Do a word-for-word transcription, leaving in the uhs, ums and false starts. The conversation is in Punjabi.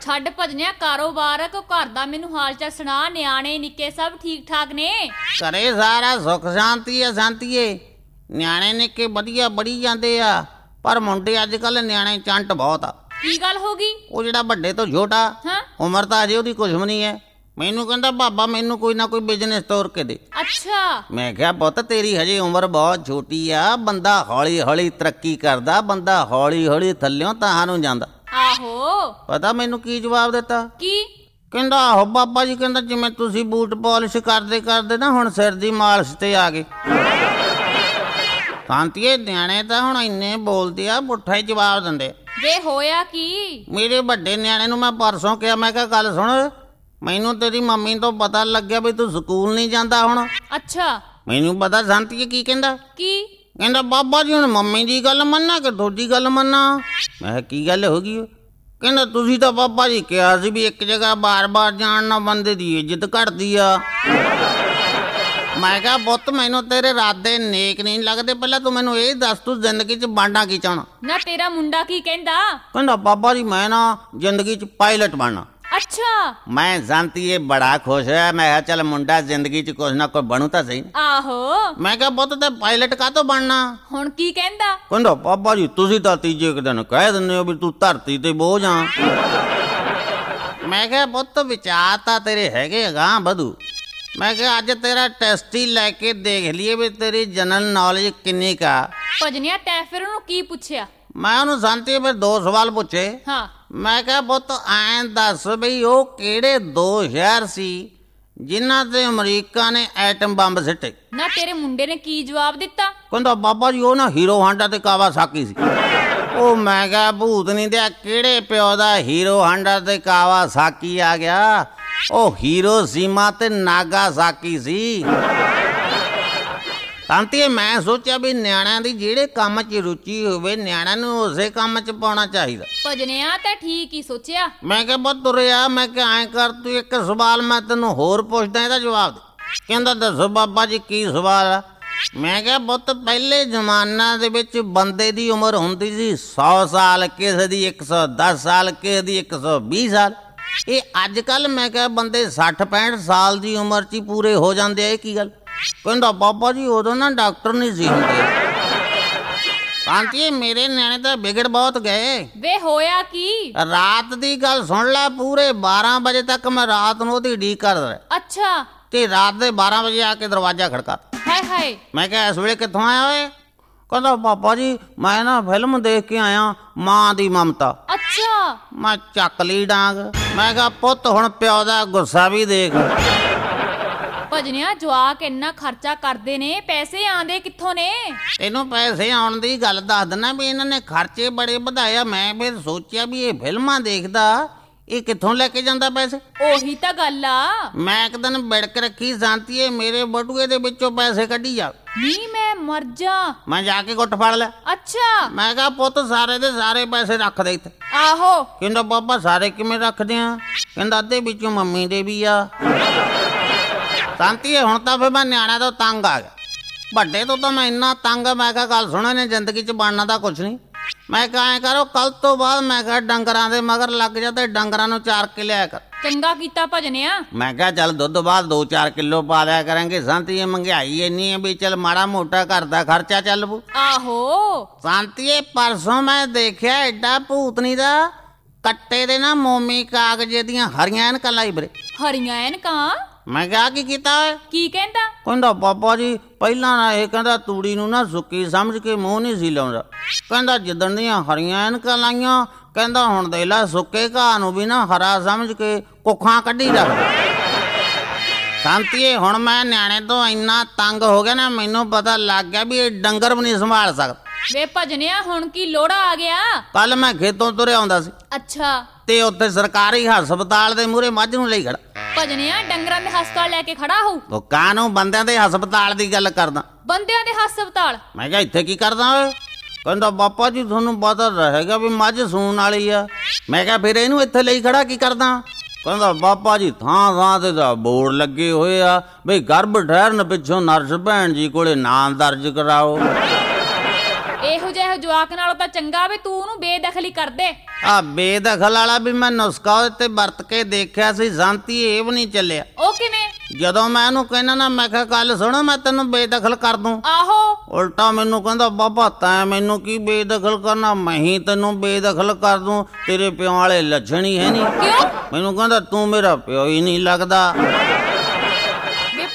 ਛੱਡ ਭਜਨਿਆ ਕਾਰੋਬਾਰ ਕੋ ਘਰ ਦਾ ਮੈਨੂੰ ਹਾਲ ਚਾਲ ਸੁਣਾ। ਨਿਆਣੇ ਨਿੱਕੇ ਸਭ ਠੀਕ ਠਾਕ ਨੇ? ਘਰੇ ਸਾਰਾ ਸੁੱਖ ਸ਼ਾਂਤੀ ਆ ਸ਼ਾਂਤੀਏ। ਨਿਆਣੇ ਨਿੱਕੇ ਵਧੀਆ ਬੜੀ ਜਾਂਦੇ ਆ, ਪਰ ਮੁੰਡੇ ਅੱਜ ਕੱਲ ਨਿਆਣੇ ਚੰਟ ਬਹੁਤ ਆ। ਕੀ ਗੱਲ ਹੋ ਗਈ? ਉਹ ਜਿਹੜਾ ਵੱਡੇ ਤੋਂ ਛੋਟਾ, ਹਾਂ ਉਮਰ ਤਾਂ ਅਜੇ ਉਹਦੀ ਕੁਛ ਵੀ ਨਹੀਂ ਹੈ। ਮੈਨੂੰ ਕਹਿੰਦਾ ਬਾਬਾ ਮੈਨੂੰ ਕੋਈ ਨਾ ਕੋਈ ਬਿਜ਼ਨਸ ਤੋਰ ਕੇ ਦੇ। ਅੱਛਾ। ਮੈਂ ਕਿਹਾ ਪੁੱਤ ਤੇਰੀ ਹਜੇ ਉਮਰ ਬਹੁਤ ਛੋਟੀ ਆ, ਬੰਦਾ ਹੌਲੀ ਹੌਲੀ ਤਰੱਕੀ ਕਰਦਾ, ਬੰਦਾ ਹੌਲੀ ਹੌਲੀ ਥੱਲਿਓਂ ਤਾਂ ਨੂੰ ਜਾਂਦਾ। ਆਹੋ। ਪਤਾ ਮੈਨੂੰ ਕੀ ਜਵਾਬ ਦਿੱਤਾ? ਕੀ ਕਹਿੰਦਾ ਆਹੋ ਬਾਬਾ ਜੀ, ਕਹਿੰਦਾ ਜਿਵੇਂ ਤੁਸੀਂ ਬੂਟ ਪਾਲਿਸ਼ ਕਰਦੇ ਕਰਦੇ ਨਾ ਹੁਣ ਸਿਰ ਦੀ ਮਾਲਿਸ਼ ਤੇ ਆ ਗਏ। ਸ਼ਾਂਤੀਏ ਨਿਆਣੇ ਤਾਂ ਹੁਣ ਇੰਨੇ ਬੋਲਦੇ ਆ, ਪੁੱਠਾ ਹੀ ਜਵਾਬ ਦਿੰਦੇ। ਵੇ ਹੋਇਆ ਕੀ? ਮੇਰੇ ਵੱਡੇ ਨਿਆਣੇ ਨੂੰ ਮੈਂ ਪਰਸੋਂ ਕਿਹਾ, ਮੈਂ ਕਿਹਾ ਗੱਲ ਸੁਣ, ਮੈਨੂੰ ਤੇਰੀ ਮੰਮੀ ਤੋਂ ਪਤਾ ਲੱਗਿਆ ਵੀ ਤੂੰ ਸਕੂਲ ਨਹੀਂ ਜਾਂਦਾ ਹੁਣ। ਅੱਛਾ। ਮੈਨੂੰ ਪਤਾ ਸ਼ਾਂਤੀਏ ਕੀ ਕਹਿੰਦਾ। ਕੀ ਕਹਿੰਦਾ ਬਾਬਾ ਜੀ ਹੁਣ ਮੰਮੀ ਦੀ ਗੱਲ ਮੰਨਾ ਕਿ ਤੁਹਾਡੀ ਗੱਲ ਮੰਨਾ। ਮੈਂ ਕਿਹਾ ਕੀ ਗੱਲ ਹੋ ਗਈ? ਕਹਿੰਦਾ ਤੁਸੀਂ ਤਾਂ ਬਾਬਾ ਜੀ ਕਿਹਾ ਸੀ ਵੀ ਇੱਕ ਜਗ੍ਹਾ ਬਾਰ ਬਾਰ ਜਾਣ ਨਾਲ ਬੰਦੇ ਦੀ ਇੱਜ਼ਤ ਘਟਦੀ ਆ। ਮੈਂ ਕਿਹਾ ਪੁੱਤ ਮੈਨੂੰ ਤੇਰੇ ਇਰਾਦੇ ਨੇਕ ਨਹੀਂ ਲੱਗਦੇ, ਪਹਿਲਾਂ ਤੂੰ ਮੈਨੂੰ ਇਹ ਦੱਸ ਤੂੰ ਜ਼ਿੰਦਗੀ 'ਚ ਬਣਨਾ ਕੀ ਚਾਹਣਾ? ਨਾ ਤੇਰਾ ਮੁੰਡਾ ਕੀ ਕਹਿੰਦਾ? ਕਹਿੰਦਾ ਬਾਬਾ ਜੀ ਮੈਂ ਨਾ ਜ਼ਿੰਦਗੀ 'ਚ ਪਾਇਲਟ ਬਣਨਾ। ਅੱਛਾ। ਮੈਂ ਸ਼ਾਂਤੀਏ ਬੜਾ ਖੁਸ਼ ਹੋਇਆ। ਮੈਂ ਕਿਹਾ ਚੱਲ ਮੁੰਡਾ ਜ਼ਿੰਦਗੀ 'ਚ ਕੁਛ ਨਾ ਕੁਛ ਬਣੂ ਤਾਂ ਸਹੀ। ਆਹੋ। ਮੈਂ ਕਿਹਾ ਪੁੱਤ ਤੇ ਪਾਇਲਟ ਕਾਹਤੋਂ ਬਣਨਾ? ਹੁਣ ਕੀ ਕਹਿੰਦਾ? ਕਹਿੰਦਾ ਬਾਬਾ ਜੀ ਤੁਸੀਂ ਤਾਂ ਤੀਜੇ ਕੁ ਦਿਨ ਕਹਿ ਦਿੰਦੇ ਹੋ ਵੀ ਤੂੰ ਧਰਤੀ ਤੇ ਬੋਝ ਆ। ਮੈਂ ਕਿਹਾ ਪੁੱਤ ਵਿਚਾਰ ਤਾਂ ਤੇਰੇ ਹੈਗੇ ਅਗਾਂਹ ਵਧੂ। ਮੈਂ ਕਿਹਾ ਅੱਜ ਤੇਰਾ ਟੈਸਟ ਹੀ ਲੈ ਕੇ ਦੇਖ ਲਈਏ ਵੀ ਤੇਰੀ ਜਨਰਲ ਨੌਲੇਜ ਕਿੰਨੀ ਕਾ। ਭਜਨਿਆ ਤੈਂ ਫਿਰ ਉਹਨੂੰ ਕੀ ਪੁੱਛਿਆ? ਮੈਂ ਉਹਨੂੰ ਸ਼ਾਂਤੀ ਫਿਰ ਦੋ ਸਵਾਲ ਪੁੱਛੇ। ਹਾਂ। ਮੈਂ ਕਿਹਾ ਪੁੱਤ ਐਂ ਦੱਸ ਬਈ ਉਹ ਕਿਹੜੇ ਦੋ ਸ਼ਹਿਰ ਸੀ ਜਿਨ੍ਹਾਂ ਤੇ ਅਮਰੀਕਾ ਨੇ ਐਟਮ ਬੰਬ ਸਿੱਟੇ? ਨਾ ਤੇਰੇ ਮੁੰਡੇ ਨੇ ਕੀ ਜਵਾਬ ਦਿੱਤਾ? ਕਹਿੰਦਾ ਬਾਬਾ ਜੀ ਉਹ ਨਾ ਹੀਰੋ ਹਾਂਡਾ ਤੇ ਕਾਵਾਸਾਕੀ ਸੀ। ਉਹ ਮੈਂ ਕਿਹਾ ਭੂਤ ਨਹੀਂ ਦਿਆ ਕਿਹੜੇ ਪਿਓ ਦਾ ਹੀਰੋ ਹਾਂਡਾ ਤੇ ਕਾਵਾਸਾਕੀ ਆ ਗਿਆ? ਉਹ ਹੀਰੋਸ਼ੀਮਾ ਤੇ ਨਾਗਾਸਾਕੀ ਸੀ। ਸ਼ਾਂਤੀ ਮੈਂ ਸੋਚਿਆ ਵੀ ਨਿਆਣਿਆਂ ਦੀ ਜਿਹੜੇ ਕੰਮ 'ਚ ਰੁਚੀ ਹੋਵੇ ਨਿਆਣਿਆਂ ਨੂੰ ਉਸੇ ਕੰਮ 'ਚ ਪਾਉਣਾ ਚਾਹੀਦਾ। ਭਜਨਿਆ ਤਾਂ ਠੀਕ ਹੀ ਸੋਚਿਆ। ਮੈਂ ਕਿਹਾ ਬਹੁਤ ਤੁਰਿਆ। ਮੈਂ ਕਿਹਾ ਐਂ ਕਰ ਤੂੰ ਇੱਕ ਸਵਾਲ ਮੈਂ ਤੈਨੂੰ ਹੋਰ ਪੁੱਛਦਾ, ਇਹਦਾ ਜਵਾਬ ਦੇ। ਕਹਿੰਦਾ ਦੱਸੋ ਬਾਬਾ ਜੀ ਕੀ ਸਵਾਲ ਆ? ਮੈਂ ਕਿਹਾ ਪੁੱਤ ਪਹਿਲੇ ਜ਼ਮਾਨਾ ਦੇ ਵਿੱਚ ਬੰਦੇ ਦੀ ਉਮਰ ਹੁੰਦੀ ਸੀ ਸੌ ਸਾਲ, ਕਿਸੇ ਦੀ ਇੱਕ ਸੌ ਦਸ ਸਾਲ, ਕਿਸੇ ਦੀ ਇੱਕ ਸੌ ਵੀਹ ਸਾਲ। ਇਹ ਅੱਜ ਕੱਲ ਮੈਂ ਕਿਹਾ ਬੰਦੇ ਸੱਠ ਪੈਂਹਠ ਸਾਲ ਦੀ ਉਮਰ 'ਚ ਹੀ ਪੂਰੇ ਹੋ ਜਾਂਦੇ ਆ, ਇਹ ਕੀ ਗੱਲ? ਕਹਿੰਦਾ ਬਾਬਾ ਜੀ ਉਦੋਂ ਨਾ ਡਾਕਟਰ ਨਹੀਂ ਸੀ ਹੁੰਦੇ। ਸ਼ਾਂਤੀ ਮੇਰੇ ਨਿਆਣੇ ਤਾਂ ਵਿਗੜ ਬਹੁਤ ਗਏ। ਵੇ ਹੋਇਆ ਕੀ? ਰਾਤ ਦੀ ਗੱਲ ਸੁਣ ਲੈ, ਪੂਰੇ ਬਾਰਾਂ ਵਜੇ ਤੱਕ ਮੈਂ ਰਾਤ ਨੂੰ ਉਹਦੀ ਉਡੀਕ ਕਰਦਾ ਰਿਹਾ। ਅੱਛਾ। ਤੇ ਰਾਤ ਦੇ ਬਾਰਾਂ ਵਜੇ ਆ ਕੇ ਦਰਵਾਜ਼ਾ ਖੜਕਾ। ਹਾਏ ਹਾਏ। ਮੈਂ ਕਿਹਾ ਇਸ ਵੇਲੇ ਕਿੱਥੋਂ ਆਇਆ ਓਏ? ਕਹਿੰਦਾ ਬਾਬਾ ਜੀ ਮੈਂ ਨਾ ਫਿਲਮ ਦੇਖ ਕੇ ਆਇਆ ਮਾਂ ਦੀ ਮਮਤਾ। ਅੱਛਾ। ਮੈਂ ਚੱਕ ਲਈ ਡਾਂਗ। ਮੈਂ ਕਿਹਾ ਪੁੱਤ ਹੁਣ ਪਿਓ ਦਾ ਗੁੱਸਾ ਵੀ ਦੇਖ। ਭਜਨਿਆ ਜਵਾਕ ਇੰਨਾ ਖਰਚਾ ਕਰਦੇ ਨੇ, ਪੈਸੇ ਆਉਂਦੇ ਕਿੱਥੋਂ ਨੇ? ਤੈਨੂੰ ਪੈਸੇ ਆਉਣ ਦੀ ਗੱਲ ਦੱਸ ਦਿੰਦਾ ਵੀ ਇਹਨਾਂ ਨੇ ਖਰਚੇ ਬੜੇ ਵਧਾਇਆ। ਮੈਂ ਫਿਰ ਸੋਚਿਆ ਵੀ ਇਹ ਫਿਲਮਾਂ ਦੇਖਦਾ, ਇਹ ਕਿੱਥੋਂ ਲੈ ਕੇ ਜਾਂਦਾ ਪੈਸੇ? ਉਹੀ ਤਾਂ ਗੱਲ ਆ। ਮੈਂ ਇੱਕ ਦਿਨ ਬਿੜਕ ਰੱਖੀ ਸ਼ਾਂਤੀਏ ਮੇਰੇ ਬਟੂਏ ਦੇ ਵਿੱਚੋਂ ਪੈਸੇ ਕੱਢੀ ਜਾ। ਨਹੀਂ ਮੈਂ ਮਰ ਜਾ। ਮੈਂ ਜਾ ਕੇ ਗੁੱਟ ਫੜ ਲਿਆ। ਅੱਛਾ। ਮੈਂ ਕਿਹਾ ਪੁੱਤ ਸਾਰੇ ਦੇ ਸਾਰੇ ਪੈਸੇ ਰੱਖ ਦੇ ਇੱਥੇ। ਆਹੋ। ਕਹਿੰਦਾ ਬਾਬਾ ਸਾਰੇ ਕਿਵੇਂ ਰੱਖਦੇ ਆ? ਕਹਿੰਦਾ ਅੱਧੇ ਵਿੱਚੋਂ ਮੰਮੀ ਦੇ ਵੀ ਆ। ਸ਼ਾਂਤੀਏ ਹੁਣ ਤਾਂ ਫਿਰ ਮੈਂ ਨਿਆਣਿਆਂ ਤੋਂ ਤੰਗ ਆ ਗਿਆ। ਵੱਡੇ ਤੋਂ ਤਾਂ ਮੈਂ ਇੰਨਾ ਤੰਗ ਆ, ਮੈਂ ਕਿਹਾ ਗੱਲ ਸੁਣੋ ਨੇ ਜ਼ਿੰਦਗੀ 'ਚ ਬਣਨਾ ਤਾਂ ਕੁਛ ਨਹੀਂ। ਮੈਂ ਕਿਹਾ ਐਂ ਕਰੋ ਕੱਲ ਤੋਂ ਬਾਅਦ ਮੈਂ ਕਿਹਾ ਡੰਗਰਾਂ ਦੇ ਮਗਰ ਲੱਗ ਜਾ ਤੇ ਡੰਗਰਾਂ ਨੂੰ ਚਾਰ ਕੇ ਲਿਆ ਕਰ। ਚੰਗਾ ਕੀਤਾ ਭਜਨਿਆ। ਮੈਂ ਕਿਹਾ ਚੱਲ ਦੁੱਧ ਬਾਅਦ ਦੋ ਚਾਰ ਕਿਲੋ ਪਾ ਲਿਆ ਕਰਾਂਗੇ। ਸ਼ਾਂਤੀਏ ਮਹਿੰਗਾਈ ਇੰਨੀ ਹੈ ਵੀ ਚੱਲ ਮਾੜਾ ਮੋਟਾ ਘਰ ਦਾ ਖਰਚਾ ਚੱਲ ਪੂ। ਆਹੋ। ਸ਼ਾਂਤੀਏ ਪਰਸੋਂ ਮੈਂ ਦੇਖਿਆ ਐਡਾ ਭੂਤਨੀ ਦਾ ਕੱਟੇ ਦੇ ਨਾ ਮੋਮੀ ਕਾਗਜ਼ੇ ਦੀਆਂ ਹਰੀਆਂ ਐਨਕਾਂ ਲਾਈ ਬਰੇ। ਹਰੀਆਂ ਐਨਕਾਂ? ਮੈਂ ਕਿਹਾ ਕੀ ਕੀਤਾ ਓਏ? ਕੀ ਕਹਿੰਦਾ? ਕਹਿੰਦਾ ਬਾਬਾ ਜੀ ਪਹਿਲਾਂ ਨਾ ਇਹ ਕਹਿੰਦਾ ਤੂੜੀ ਨੂੰ ਨਾ ਸੁੱਕੀ ਸਮਝ ਕੇ ਮੂੰਹ ਨਹੀਂ ਸੀ ਲਾਉਂਦਾ। ਕਹਿੰਦਾ ਜਿੱਦਣ ਦੀਆਂ ਹਰੀਆਂ ਐਨਕਾਂ ਲਾਈਆਂ ਕਹਿੰਦਾ ਹੁਣ ਦੇ ਲੈ ਸੁੱਕੇ ਘਾਹ ਨੂੰ ਵੀ ਨਾ ਹਰਾ ਸਮਝ ਕੇ ਕੁੱਖਾਂ ਕੱਢੀ ਰੱਖਦਾ। ਸ਼ਾਂਤੀਏ ਹੁਣ ਮੈਂ ਨਿਆਣੇ ਤੋਂ ਇੰਨਾ ਤੰਗ ਹੋ ਗਿਆ ਨਾ, ਮੈਨੂੰ ਪਤਾ ਲੱਗ ਗਿਆ ਵੀ ਇਹ ਡੰਗਰ ਵੀ ਨਹੀਂ ਸੰਭਾਲ ਸਕਦਾ। ਵੇ ਭਜਨਿਆ ਹੁਣ ਕੀ ਲੋੜਾ ਆ ਗਿਆ? ਕੱਲ ਮੈਂ ਖੇਤੋਂ ਤੁਰਿਆ ਆਉਂਦਾ ਸੀ। ਅੱਛਾ। ਤੇ ਉੱਥੇ ਸਰਕਾਰੀ ਹਸਪਤਾਲ ਦੇ ਮੂਹਰੇ ਮੱਝ ਨੂੰ ਲਈ ਖੜਾ। ਭਜਨਿਆ ਡੰਗਰਾਂ ਦੇ ਹਸਪਤਾਲ ਲੈ ਕੇ ਖੜਾ ਹੋਊ? ਉਹ ਕਾਹਨੂੰ ਬੰਦਿਆਂ ਦੇ ਹਸਪਤਾਲ ਦੀ ਗੱਲ ਕਰਦਾ। ਬੰਦਿਆਂ ਦੇ ਹਸਪਤਾਲ? ਮੈਂ ਕਿਹਾ ਇੱਥੇ ਕੀ ਕਰਦਾ ਓਏ? ਕਹਿੰਦਾ ਬਾਬਾ ਜੀ ਤੁਹਾਨੂੰ ਪਤਾ ਰਹੇਗਾ ਵੀ ਮੱਝ ਸੂਣ ਵਾਲੀ ਆ। ਮੈਂ ਕਿਹਾ ਫਿਰ ਇਹਨੂੰ ਇੱਥੇ ਲਈ ਖੜਾ ਕੀ ਕਰਦਾ? ਕਹਿੰਦਾ ਬਾਬਾ ਜੀ ਥਾਂ ਥਾਂ ਤੇ ਤਾਂ ਬੋਰਡ ਲੱਗੇ ਹੋਏ ਆ ਬਈ ਗਰਭ ਠਹਿਰਨ ਪਿੱਛੋਂ ਨਰਸ ਭੈਣ ਜੀ ਕੋਲੇ ਨਾਂ ਦਰਜ ਕਰਾਓ। ਇਹੋ ਜਿਹਾ ਇਹ ਜਵਾਕ ਨਾਲੋਂ ਤਾਂ ਚੰਗਾ ਵੀ ਤੂੰ ਉਹਨੂੰ ਬੇਦਖਲੀ ਕਰ ਦੇ। ਆ ਬੇਦਖਲ ਵਾਲਾ ਵੀ ਮੈਂ ਨੁਸਖਾ ਉਹਦੇ ਤੇ ਵਰਤ ਕੇ ਦੇਖਿਆ ਸੀ, ਸੰਤੀ ਇਹ ਵੀ ਨਹੀਂ ਚੱਲਿਆ। ਉਹ ਕਿਵੇਂ? ਜਦੋਂ ਮੈਂ ਉਹਨੂੰ ਕਹਿਣਾ ਨਾ, ਮੈਂ ਕਿਹਾ ਗੱਲ ਸੁਣ, ਮੈਂ ਤੈਨੂੰ ਬੇਦਖਲ ਕਰ ਦੂੰ, ਆਹੋ ਉਲਟਾ ਮੈਨੂੰ ਕਹਿੰਦਾ ਬਾਬਾ ਤੈਂ ਮੈਨੂੰ ਕੀ ਬੇਦਖਲ ਕਰਨਾ, ਮੈਂ ਹੀ ਤੈਨੂੰ ਬੇਦਖਲ ਕਰ ਦੂੰ, ਤੇਰੇ ਪਿਓ ਵਾਲੇ ਲੱਛਣ ਹੀ ਹੈ ਨਹੀਂ। ਕਿਉਂ? ਮੈਨੂੰ ਕਹਿੰਦਾ ਤੂੰ ਮੇਰਾ ਪਿਓ ਹੀ ਨਹੀਂ ਲੱਗਦਾ।